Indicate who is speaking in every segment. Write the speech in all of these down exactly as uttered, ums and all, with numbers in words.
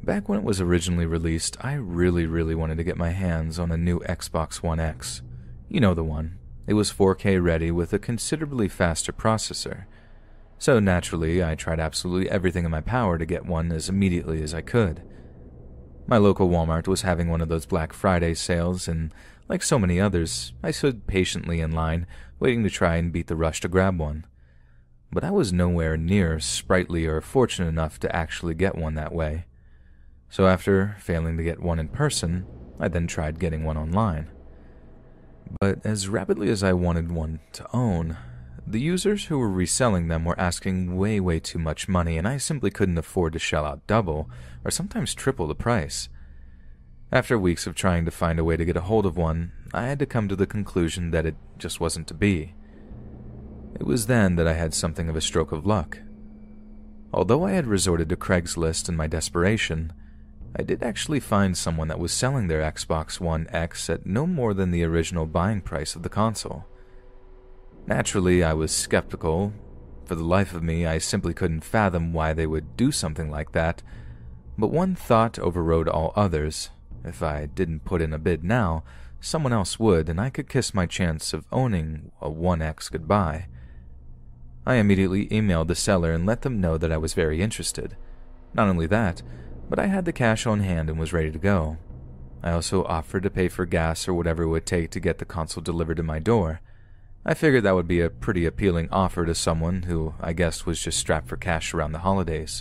Speaker 1: Back when it was originally released, I really, really wanted to get my hands on a new Xbox One X. You know the one. It was four K ready with a considerably faster processor. So naturally, I tried absolutely everything in my power to get one as immediately as I could. My local Walmart was having one of those Black Friday sales, and like so many others, I stood patiently in line, waiting to try and beat the rush to grab one. But I was nowhere near sprightly or fortunate enough to actually get one that way. So after failing to get one in person, I then tried getting one online. But as rapidly as I wanted one to own, the users who were reselling them were asking way, way too much money, and I simply couldn't afford to shell out double, or sometimes triple the price. After weeks of trying to find a way to get a hold of one, I had to come to the conclusion that it just wasn't to be. It was then that I had something of a stroke of luck. Although I had resorted to Craigslist in my desperation, I did actually find someone that was selling their Xbox One X at no more than the original buying price of the console. Naturally, I was skeptical. For the life of me, I simply couldn't fathom why they would do something like that, but one thought overrode all others. If I didn't put in a bid now, someone else would, and I could kiss my chance of owning a One X goodbye. I immediately emailed the seller and let them know that I was very interested. Not only that, but I had the cash on hand and was ready to go. I also offered to pay for gas or whatever it would take to get the console delivered to my door. I figured that would be a pretty appealing offer to someone who I guessed was just strapped for cash around the holidays.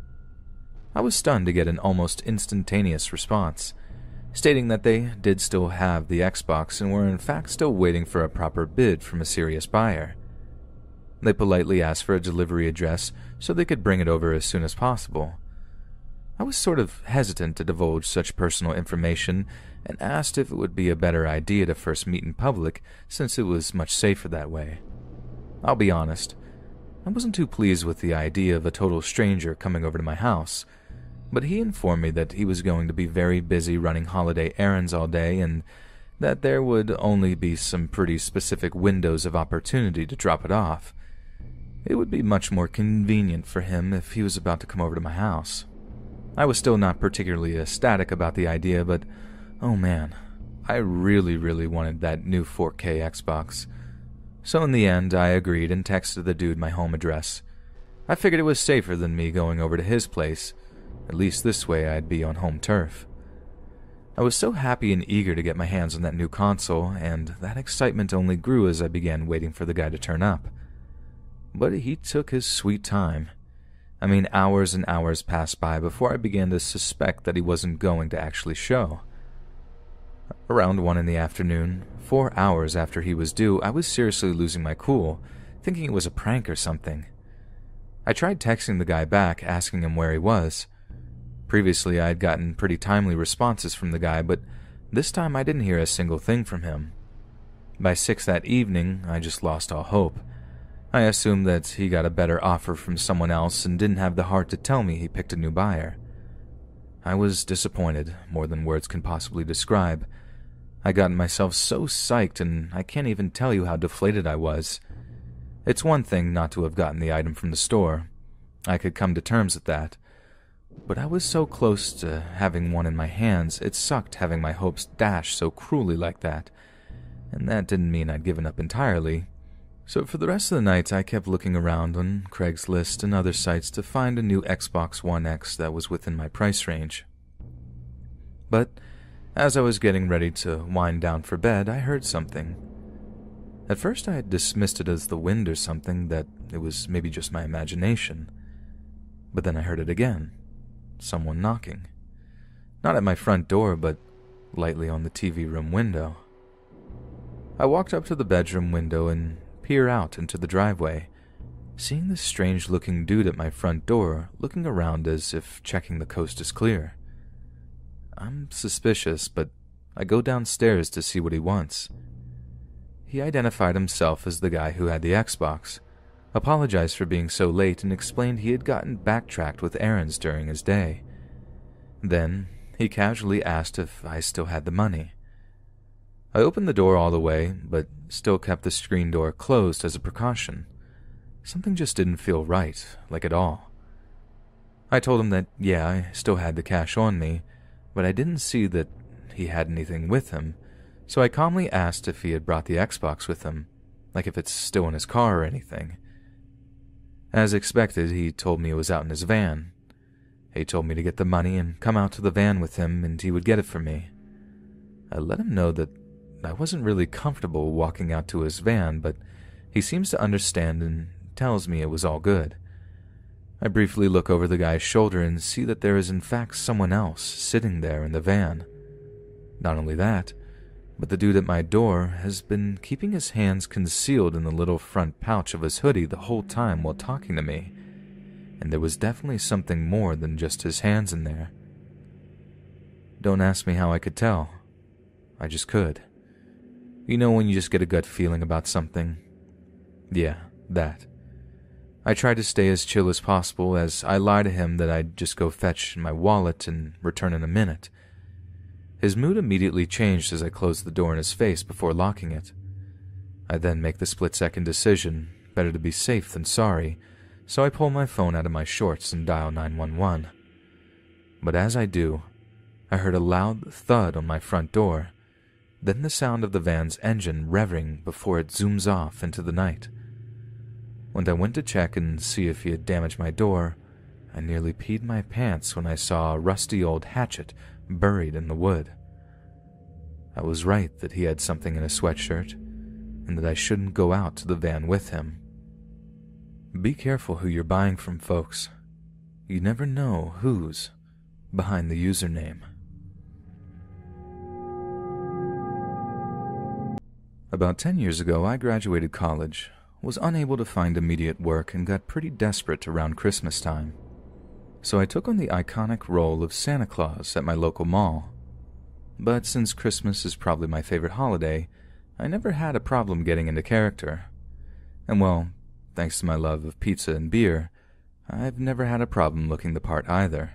Speaker 1: I was stunned to get an almost instantaneous response, stating that they did still have the Xbox and were in fact still waiting for a proper bid from a serious buyer. They politely asked for a delivery address so they could bring it over as soon as possible. I was sort of hesitant to divulge such personal information and asked if it would be a better idea to first meet in public since it was much safer that way. I'll be honest, I wasn't too pleased with the idea of a total stranger coming over to my house, but he informed me that he was going to be very busy running holiday errands all day and that there would only be some pretty specific windows of opportunity to drop it off. It would be much more convenient for him if he was about to come over to my house. I was still not particularly ecstatic about the idea, but oh man, I really, really wanted that new four K Xbox. So in the end, I agreed and texted the dude my home address. I figured it was safer than me going over to his place. At least this way I'd be on home turf. I was so happy and eager to get my hands on that new console, and that excitement only grew as I began waiting for the guy to turn up. But he took his sweet time. I mean, hours and hours passed by before I began to suspect that he wasn't going to actually show. Around one in the afternoon, four hours after he was due, I was seriously losing my cool, thinking it was a prank or something. I tried texting the guy back, asking him where he was. Previously, I had gotten pretty timely responses from the guy, but this time I didn't hear a single thing from him. By six that evening, I just lost all hope. I assumed that he got a better offer from someone else and didn't have the heart to tell me he picked a new buyer. I was disappointed, more than words can possibly describe. I got myself so psyched, and I can't even tell you how deflated I was. It's one thing not to have gotten the item from the store. I could come to terms with that. But I was so close to having one in my hands, it sucked having my hopes dashed so cruelly like that. And that didn't mean I'd given up entirely. So for the rest of the night, I kept looking around on Craigslist and other sites to find a new Xbox One X that was within my price range. But as I was getting ready to wind down for bed, I heard something. At first I had dismissed it as the wind or something, that it was maybe just my imagination. But then I heard it again. Someone knocking. Not at my front door, but lightly on the T V room window. I walked up to the bedroom window and peer out into the driveway, seeing this strange-looking dude at my front door looking around as if checking the coast is clear. I'm suspicious, but I go downstairs to see what he wants. He identified himself as the guy who had the Xbox, apologized for being so late, and explained he had gotten backtracked with errands during his day. Then he casually asked if I still had the money. I opened the door all the way, but still kept the screen door closed as a precaution. Something just didn't feel right, like at all. I told him that, yeah, I still had the cash on me, but I didn't see that he had anything with him, so I calmly asked if he had brought the Xbox with him, like if it's still in his car or anything. As expected, he told me it was out in his van. He told me to get the money and come out to the van with him and he would get it for me. I let him know that I wasn't really comfortable walking out to his van, but he seems to understand and tells me it was all good. I briefly look over the guy's shoulder and see that there is in fact someone else sitting there in the van. Not only that, but the dude at my door has been keeping his hands concealed in the little front pouch of his hoodie the whole time while talking to me, and there was definitely something more than just his hands in there. Don't ask me how I could tell. I just could. You know when you just get a gut feeling about something? Yeah, that. I tried to stay as chill as possible as I lied to him that I'd just go fetch my wallet and return in a minute. His mood immediately changed as I closed the door in his face before locking it. I then make the split-second decision, better to be safe than sorry, so I pull my phone out of my shorts and dial nine one one. But as I do, I heard a loud thud on my front door, then the sound of the van's engine revving before it zooms off into the night. When I went to check and see if he had damaged my door, I nearly peed my pants when I saw a rusty old hatchet buried in the wood. I was right that he had something in his sweatshirt, and that I shouldn't go out to the van with him. Be careful who you're buying from, folks. You never know who's behind the username. About ten years ago, I graduated college, was unable to find immediate work, and got pretty desperate around Christmas time. So I took on the iconic role of Santa Claus at my local mall. But since Christmas is probably my favorite holiday, I never had a problem getting into character. And well, thanks to my love of pizza and beer, I've never had a problem looking the part either.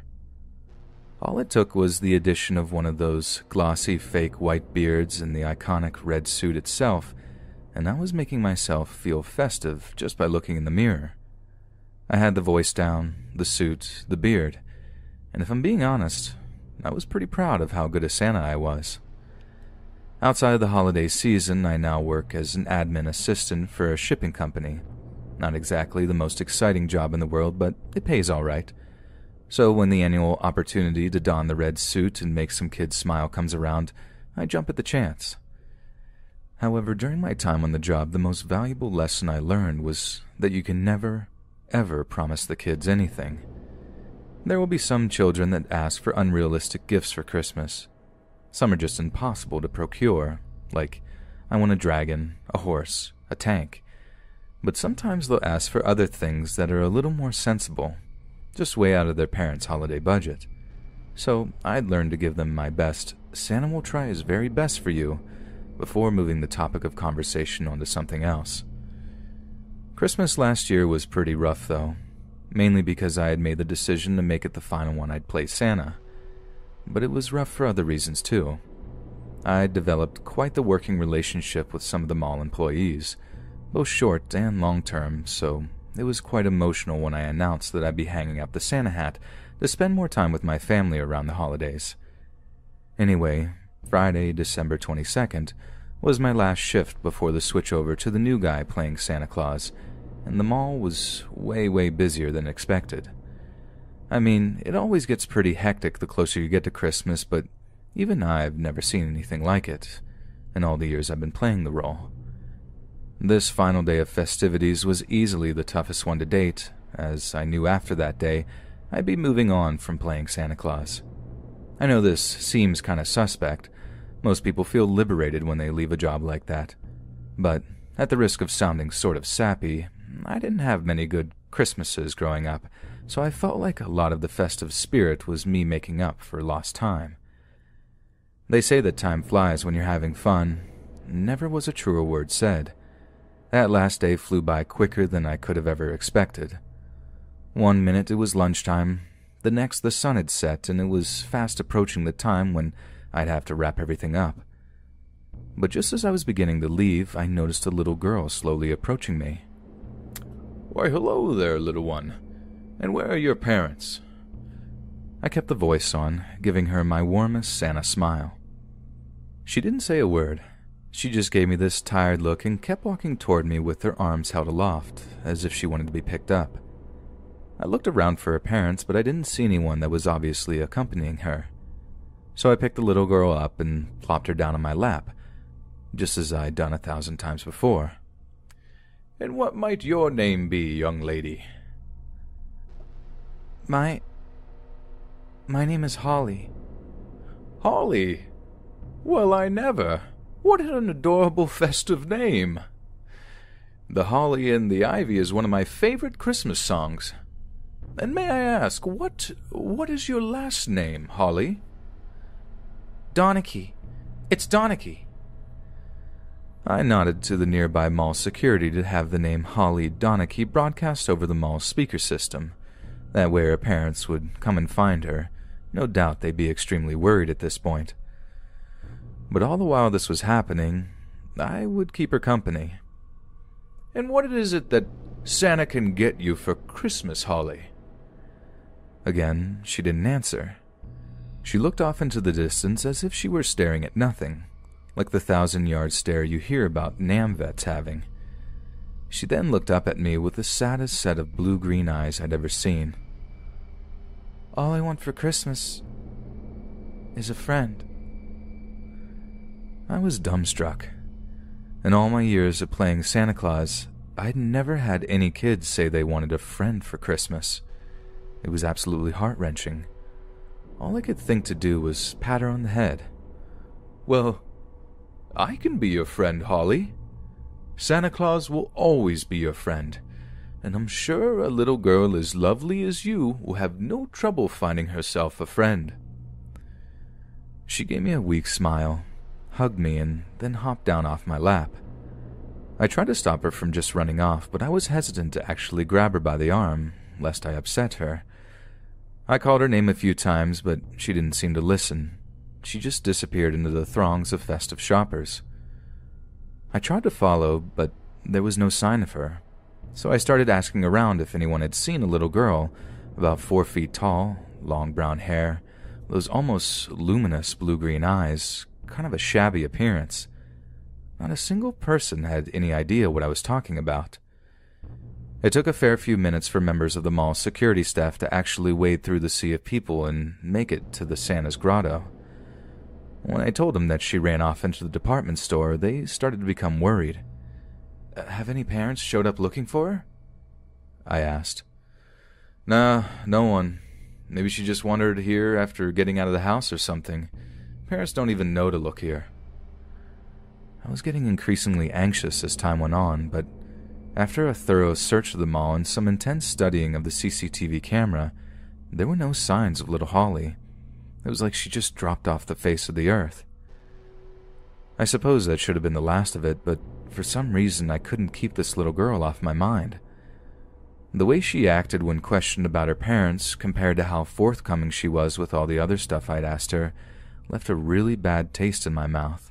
Speaker 1: All it took was the addition of one of those glossy fake white beards and the iconic red suit itself, and I was making myself feel festive just by looking in the mirror. I had the voice down, the suit, the beard, and if I'm being honest, I was pretty proud of how good a Santa I was. Outside of the holiday season, I now work as an admin assistant for a shipping company. Not exactly the most exciting job in the world, but it pays all right. So when the annual opportunity to don the red suit and make some kids smile comes around, I jump at the chance. However, during my time on the job, the most valuable lesson I learned was that you can never, ever promise the kids anything. There will be some children that ask for unrealistic gifts for Christmas. Some are just impossible to procure, like, I want a dragon, a horse, a tank. But sometimes they'll ask for other things that are a little more sensible, just way out of their parents' holiday budget. So I'd learned to give them my best, Santa will try his very best for you, before moving the topic of conversation onto something else. Christmas last year was pretty rough, though, mainly because I had made the decision to make it the final one I'd play Santa. But it was rough for other reasons, too. I'd developed quite the working relationship with some of the mall employees, both short and long-term, so it was quite emotional when I announced that I'd be hanging up the Santa hat to spend more time with my family around the holidays. Anyway, Friday, December twenty-second, was my last shift before the switch over to the new guy playing Santa Claus, and the mall was way, way busier than expected. I mean, it always gets pretty hectic the closer you get to Christmas, but even I've never seen anything like it in all the years I've been playing the role. This final day of festivities was easily the toughest one to date, as I knew after that day I'd be moving on from playing Santa Claus. I know this seems kinda suspect. Most people feel liberated when they leave a job like that. But, at the risk of sounding sort of sappy, I didn't have many good Christmases growing up, so I felt like a lot of the festive spirit was me making up for lost time. They say that time flies when you're having fun. Never was a truer word said. That last day flew by quicker than I could have ever expected. One minute it was lunchtime, the next the sun had set, and it was fast approaching the time when I'd have to wrap everything up. But just as I was beginning to leave, I noticed a little girl slowly approaching me. "Why, hello there, little one. And where are your parents? I kept the voice on, giving her my warmest Santa smile. She didn't say a word. She just gave me this tired look and kept walking toward me with her arms held aloft, as if she wanted to be picked up. I looked around for her parents, but I didn't see anyone that was obviously accompanying her. So I picked the little girl up and plopped her down on my lap, just as I'd done a thousand times before. "And what might your name be, young lady?" My... my name is Holly." "Holly? Well, I never. What an adorable festive name. The Holly and the Ivy is one of my favorite Christmas songs. And may I ask, what what is your last name, Holly?" "Donachie. It's Donachie." I nodded to the nearby mall security to have the name Holly Donachie broadcast over the mall's speaker system. That way her parents would come and find her. No doubt they'd be extremely worried at this point. But all the while this was happening, I would keep her company. "And what is it that Santa can get you for Christmas, Holly?" Again, she didn't answer. She looked off into the distance as if she were staring at nothing, like the thousand-yard stare you hear about NAMVETs having. She then looked up at me with the saddest set of blue-green eyes I'd ever seen. "All I want for Christmas is a friend." I was dumbstruck. In all my years of playing Santa Claus, I'd never had any kids say they wanted a friend for Christmas. It was absolutely heart-wrenching. All I could think to do was pat her on the head. "Well, I can be your friend, Holly. Santa Claus will always be your friend, and I'm sure a little girl as lovely as you will have no trouble finding herself a friend." She gave me a weak smile, hugged me, and then hopped down off my lap. I tried to stop her from just running off, but I was hesitant to actually grab her by the arm, lest I upset her. I called her name a few times, but she didn't seem to listen. She just disappeared into the throngs of festive shoppers. I tried to follow, but there was no sign of her, so I started asking around if anyone had seen a little girl, about four feet tall, long brown hair, those almost luminous blue-green eyes, kind of a shabby appearance. Not a single person had any idea what I was talking about. It took a fair few minutes for members of the mall's security staff to actually wade through the sea of people and make it to the Santa's grotto. When I told them that she ran off into the department store, they started to become worried. "Have any parents showed up looking for her?" I asked. "Nah, no one. Maybe she just wandered here after getting out of the house or something. Parents don't even know to look here." I was getting increasingly anxious as time went on, but after a thorough search of the mall and some intense studying of the C C T V camera, there were no signs of little Holly. It was like she just dropped off the face of the earth. I suppose that should have been the last of it, but for some reason I couldn't keep this little girl off my mind. The way she acted when questioned about her parents, compared to how forthcoming she was with all the other stuff I'd asked her, left a really bad taste in my mouth.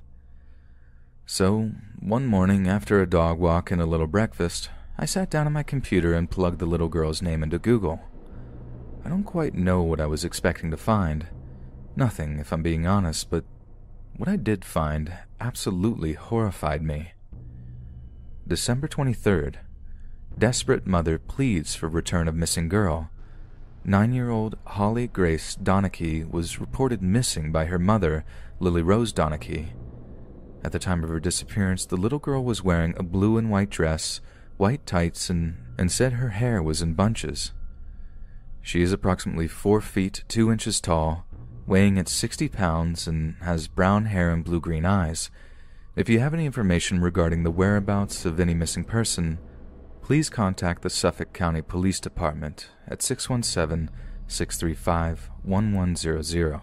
Speaker 1: So, one morning after a dog walk and a little breakfast, I sat down on my computer and plugged the little girl's name into Google. I don't quite know what I was expecting to find. Nothing, if I'm being honest, but what I did find absolutely horrified me. December twenty-third. Desperate mother pleads for return of missing girl. Nine-year-old Holly Grace Donachie was reported missing by her mother, Lily Rose Donachie. At the time of her disappearance, the little girl was wearing a blue and white dress, white tights, and, and said her hair was in bunches. She is approximately four feet two inches tall, weighing at sixty pounds, and has brown hair and blue-green eyes. If you have any information regarding the whereabouts of any missing person, please contact the Suffolk County Police Department at six one seven, six three five, one one zero zero.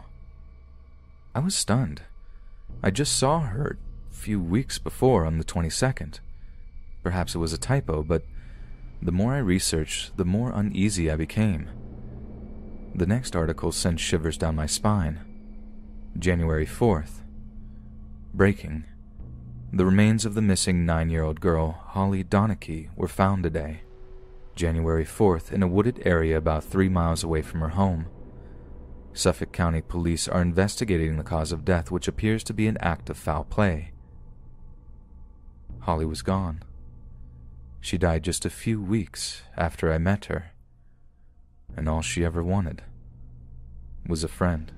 Speaker 1: I was stunned. I just saw her a few weeks before on the twenty-second. Perhaps it was a typo, but the more I researched, the more uneasy I became. The next article sent shivers down my spine. January fourth. Breaking. The remains of the missing nine-year-old girl, Holly Donachie, were found today, January fourth, in a wooded area about three miles away from her home. Suffolk County Police are investigating the cause of death, which appears to be an act of foul play. Holly was gone. She died just a few weeks after I met her, and all she ever wanted was a friend.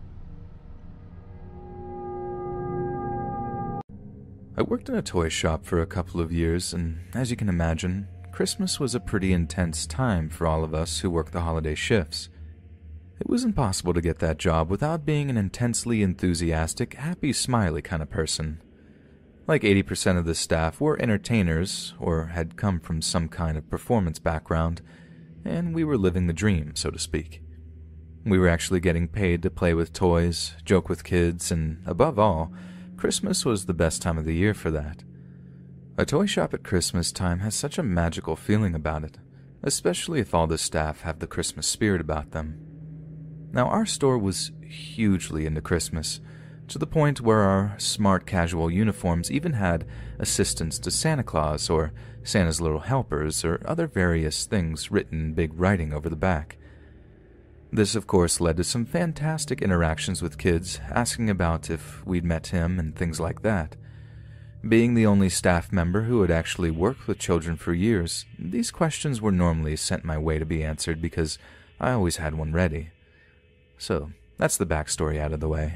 Speaker 1: I worked in a toy shop for a couple of years, and as you can imagine, Christmas was a pretty intense time for all of us who worked the holiday shifts. It was impossible to get that job without being an intensely enthusiastic, happy, smiley kind of person. Like eighty percent of the staff were entertainers or had come from some kind of performance background, and we were living the dream, so to speak. We were actually getting paid to play with toys, joke with kids, and above all, Christmas was the best time of the year for that. A toy shop at Christmas time has such a magical feeling about it, especially if all the staff have the Christmas spirit about them. Now, our store was hugely into Christmas, to the point where our smart casual uniforms even had assistants to Santa Claus or Santa's Little Helpers or other various things written in big writing over the back. This, of course, led to some fantastic interactions with kids, asking about if we'd met him and things like that. Being the only staff member who had actually worked with children for years, these questions were normally sent my way to be answered because I always had one ready. So, that's the backstory out of the way.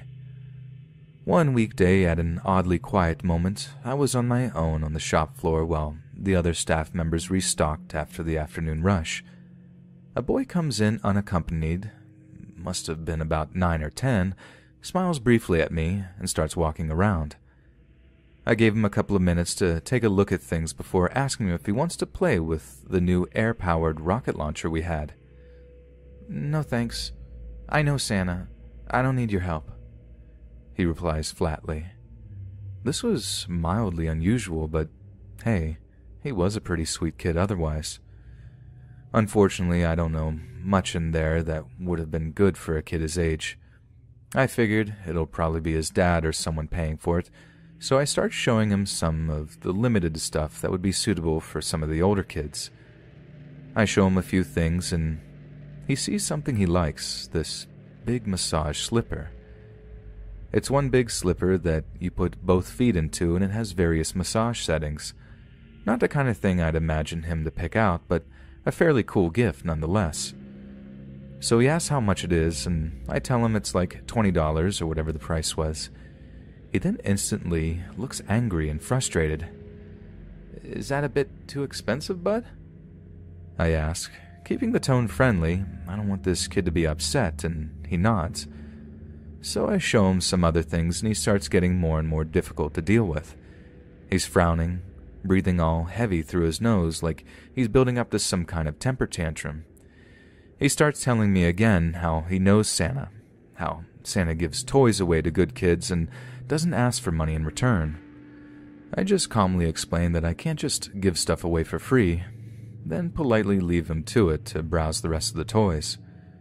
Speaker 1: One weekday, at an oddly quiet moment, I was on my own on the shop floor while the other staff members restocked after the afternoon rush. A boy comes in unaccompanied, must have been about nine or ten, smiles briefly at me, and starts walking around. I gave him a couple of minutes to take a look at things before asking him if he wants to play with the new air-powered rocket launcher we had. "No thanks. I know Santa. I don't need your help," he replies flatly. This was mildly unusual, but hey, he was a pretty sweet kid otherwise. Unfortunately, I don't know much in there that would have been good for a kid his age. I figured it'll probably be his dad or someone paying for it, so I start showing him some of the limited stuff that would be suitable for some of the older kids. I show him a few things, and he sees something he likes, this big massage slipper. It's one big slipper that you put both feet into, and it has various massage settings. Not the kind of thing I'd imagine him to pick out, but a fairly cool gift nonetheless. So he asks how much it is, and I tell him it's like twenty dollars or whatever the price was. He then instantly looks angry and frustrated. "Is that a bit too expensive, bud?" I ask, keeping the tone friendly. I don't want this kid to be upset, and he nods. So I show him some other things, and he starts getting more and more difficult to deal with. He's frowning, breathing all heavy through his nose like he's building up to some kind of temper tantrum. He starts telling me again how he knows Santa, how Santa gives toys away to good kids and doesn't ask for money in return. I just calmly explain that I can't just give stuff away for free, then politely leave him to it to browse the rest of the toys.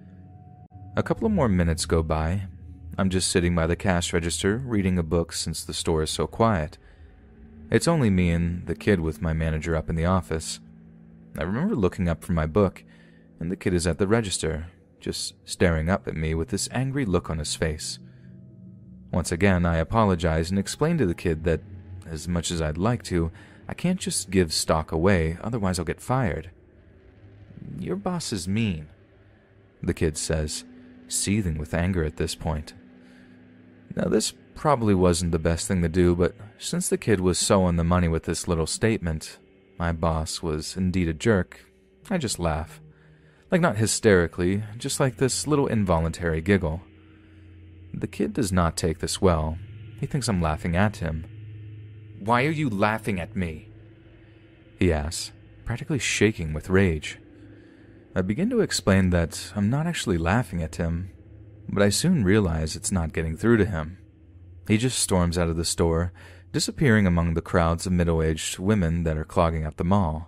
Speaker 1: A couple of more minutes go by. I'm just sitting by the cash register reading a book since the store is so quiet. It's only me and the kid with my manager up in the office. I remember looking up from my book, and the kid is at the register, just staring up at me with this angry look on his face. Once again, I apologize and explain to the kid that, as much as I'd like to, I can't just give stock away, otherwise I'll get fired. "Your boss is mean," the kid says, seething with anger at this point. Now, this probably wasn't the best thing to do, but since the kid was so on the money with this little statement, my boss was indeed a jerk, I just laugh. Like, not hysterically, just like this little involuntary giggle. The kid does not take this well. He thinks I'm laughing at him. "Why are you laughing at me?" he asks, practically shaking with rage. I begin to explain that I'm not actually laughing at him, but I soon realize it's not getting through to him. He just storms out of the store, disappearing among the crowds of middle-aged women that are clogging up the mall.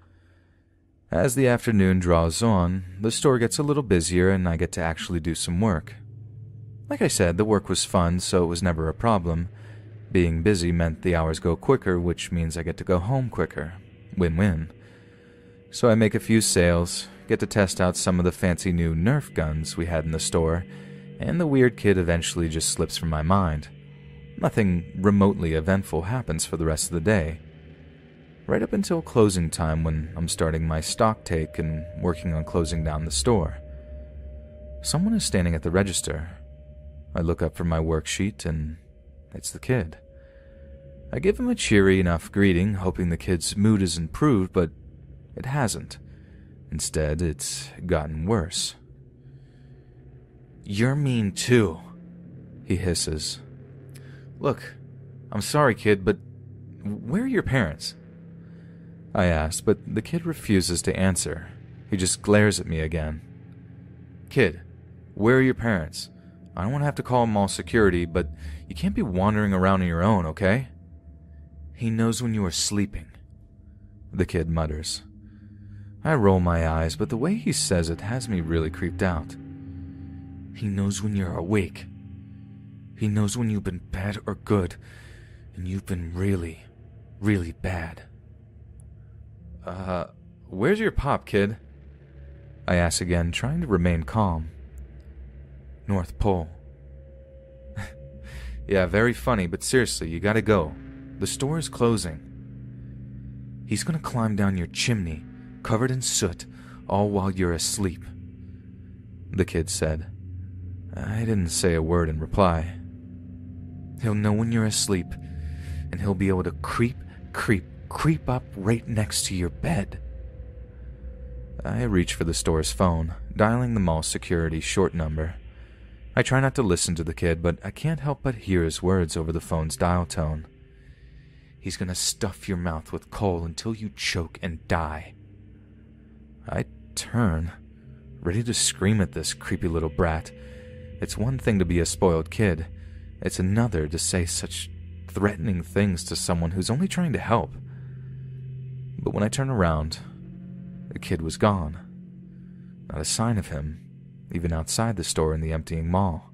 Speaker 1: As the afternoon draws on, the store gets a little busier and I get to actually do some work. Like I said, the work was fun, so it was never a problem. Being busy meant the hours go quicker, which means I get to go home quicker. Win-win. So I make a few sales, get to test out some of the fancy new Nerf guns we had in the store, and the weird kid eventually just slips from my mind. Nothing remotely eventful happens for the rest of the day. Right up until closing time, when I'm starting my stock take and working on closing down the store. Someone is standing at the register. I look up from my worksheet and it's the kid. I give him a cheery enough greeting, hoping the kid's mood has improved, but it hasn't. Instead, it's gotten worse. "You're mean too," he hisses. "Look, I'm sorry, kid, but where are your parents?" I ask, but the kid refuses to answer. He just glares at me again. "Kid, where are your parents? I don't want to have to call mall security, but you can't be wandering around on your own, okay?" "He knows when you are sleeping," the kid mutters. I roll my eyes, but the way he says it has me really creeped out. "He knows when you're awake. He knows when you've been bad or good, and you've been really, really bad." Uh, where's your pop, kid?" I ask again, trying to remain calm. "North Pole." "Yeah, very funny, but seriously, you gotta go. The store is closing." "He's gonna climb down your chimney, covered in soot, all while you're asleep," the kid said. I didn't say a word in reply. "He'll know when you're asleep, and he'll be able to creep, creep, creep up right next to your bed." I reach for the store's phone, dialing the mall security short number. I try not to listen to the kid, but I can't help but hear his words over the phone's dial tone. "He's gonna stuff your mouth with coal until you choke and die." I turn, ready to scream at this creepy little brat. It's one thing to be a spoiled kid. It's another to say such threatening things to someone who's only trying to help. But when I turn around, the kid was gone. Not a sign of him, even outside the store in the emptying mall.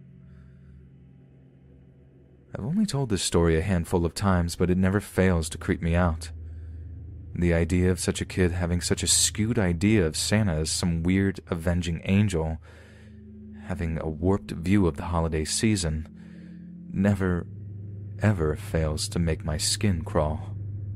Speaker 1: I've only told this story a handful of times, but it never fails to creep me out. The idea of such a kid having such a skewed idea of Santa as some weird, avenging angel, having a warped view of the holiday season, never, ever fails to make my skin crawl.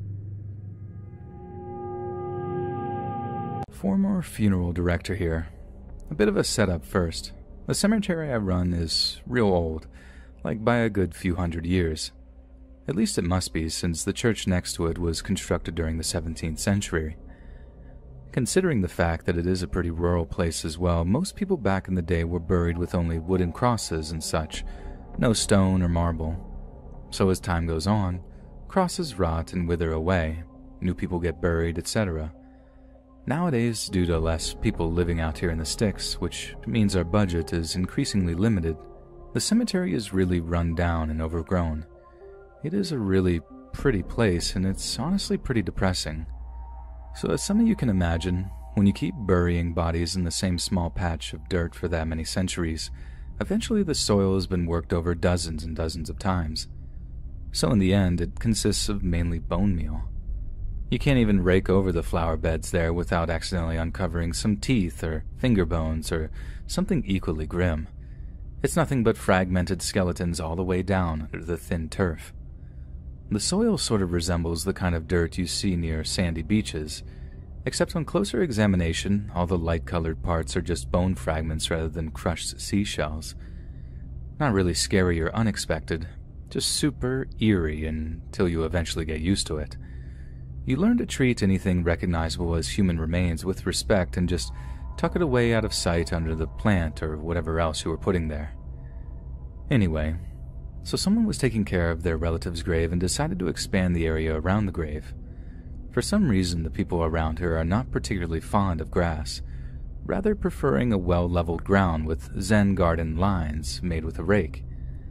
Speaker 1: Former funeral director here. A bit of a setup first. The cemetery I run is real old, like by a good few hundred years. At least it must be, since the church next to it was constructed during the seventeenth century. Considering the fact that it is a pretty rural place as well, most people back in the day were buried with only wooden crosses and such, no stone or marble. So as time goes on, crosses rot and wither away, new people get buried, et cetera. Nowadays, due to less people living out here in the sticks, which means our budget is increasingly limited, the cemetery is really run down and overgrown. It is a really pretty place, and it's honestly pretty depressing. So as some of you can imagine, when you keep burying bodies in the same small patch of dirt for that many centuries, eventually the soil has been worked over dozens and dozens of times. So in the end, it consists of mainly bone meal. You can't even rake over the flower beds there without accidentally uncovering some teeth or finger bones or something equally grim. It's nothing but fragmented skeletons all the way down under the thin turf. The soil sort of resembles the kind of dirt you see near sandy beaches, except on closer examination, all the light-colored parts are just bone fragments rather than crushed seashells. Not really scary or unexpected, just super eerie until you eventually get used to it. You learn to treat anything recognizable as human remains with respect and just tuck it away out of sight under the plant or whatever else you were putting there. Anyway, so someone was taking care of their relative's grave and decided to expand the area around the grave. For some reason, the people around here are not particularly fond of grass, rather preferring a well-leveled ground with Zen garden lines made with a rake.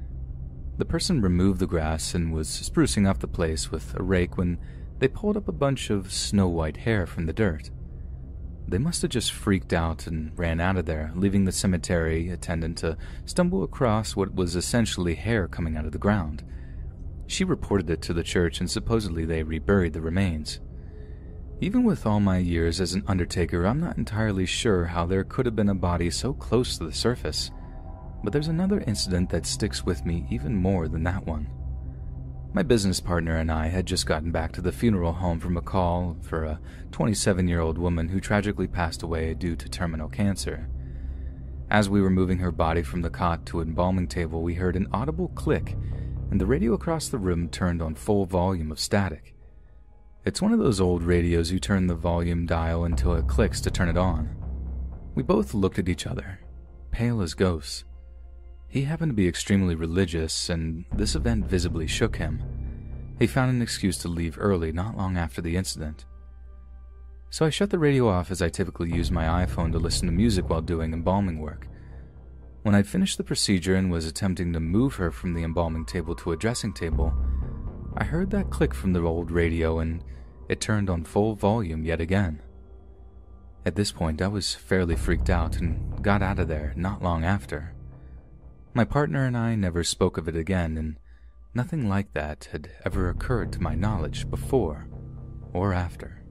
Speaker 1: The person removed the grass and was sprucing up the place with a rake when they pulled up a bunch of snow-white hair from the dirt. They must have just freaked out and ran out of there, leaving the cemetery attendant to stumble across what was essentially hair coming out of the ground. She reported it to the church and supposedly they reburied the remains. Even with all my years as an undertaker, I'm not entirely sure how there could have been a body so close to the surface. But there's another incident that sticks with me even more than that one. My business partner and I had just gotten back to the funeral home from a call for a twenty-seven-year-old woman who tragically passed away due to terminal cancer. As we were moving her body from the cot to an embalming table, we heard an audible click, and the radio across the room turned on full volume of static. It's one of those old radios you turn the volume dial until it clicks to turn it on. We both looked at each other, pale as ghosts. He happened to be extremely religious, and this event visibly shook him. He found an excuse to leave early not long after the incident. So I shut the radio off, as I typically use my iPhone to listen to music while doing embalming work. When I'd finished the procedure and was attempting to move her from the embalming table to a dressing table, I heard that click from the old radio, and it turned on full volume yet again. At this point, I was fairly freaked out and got out of there not long after. My partner and I never spoke of it again, and nothing like that had ever occurred to my knowledge before or after.